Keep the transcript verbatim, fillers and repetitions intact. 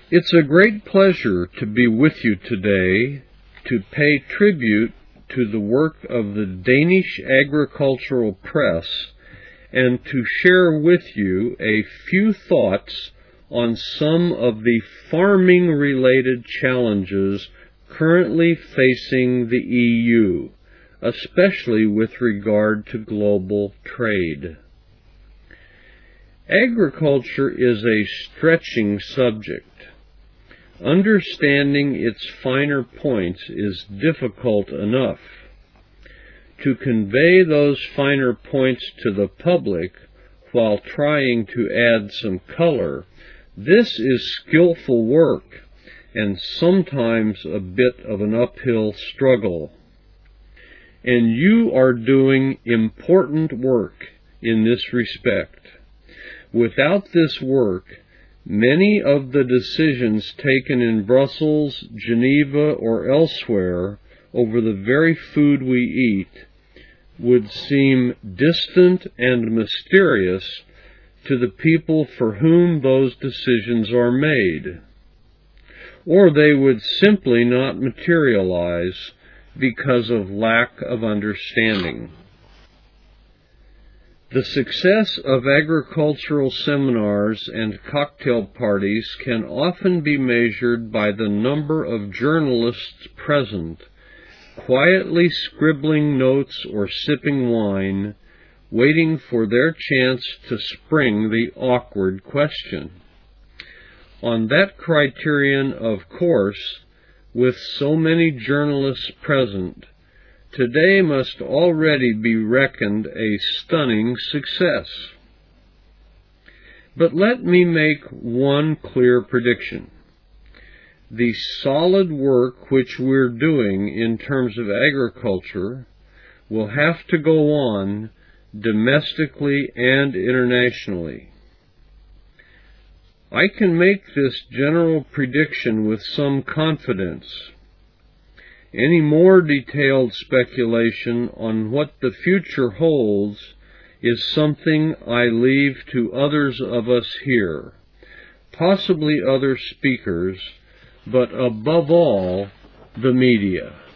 It's a great pleasure to be with you today to pay tribute to the work of the Danish Agricultural Press and to share with you a few thoughts on some of the farming-related challenges currently facing the E U, especially with regard to global trade. Agriculture is a stretching subject. Understanding its finer points is difficult enough. To convey those finer points to the public while trying to add some color, this is skillful work and sometimes a bit of an uphill struggle. And you are doing important work in this respect. Without this work, many of the decisions taken in Brussels, Geneva, or elsewhere over the very food we eat would seem distant and mysterious to the people for whom those decisions are made, or they would simply not materialize because of lack of understanding. The success of agricultural seminars and cocktail parties can often be measured by the number of journalists present, quietly scribbling notes or sipping wine, waiting for their chance to spring the awkward question. On that criterion, of course, with so many journalists present, today must already be reckoned a stunning success. But let me make one clear prediction. The solid work which we're doing in terms of agriculture will have to go on domestically and internationally. I can make this general prediction with some confidence. Any more detailed speculation on what the future holds is something I leave to others of us here, possibly other speakers, but above all, the media.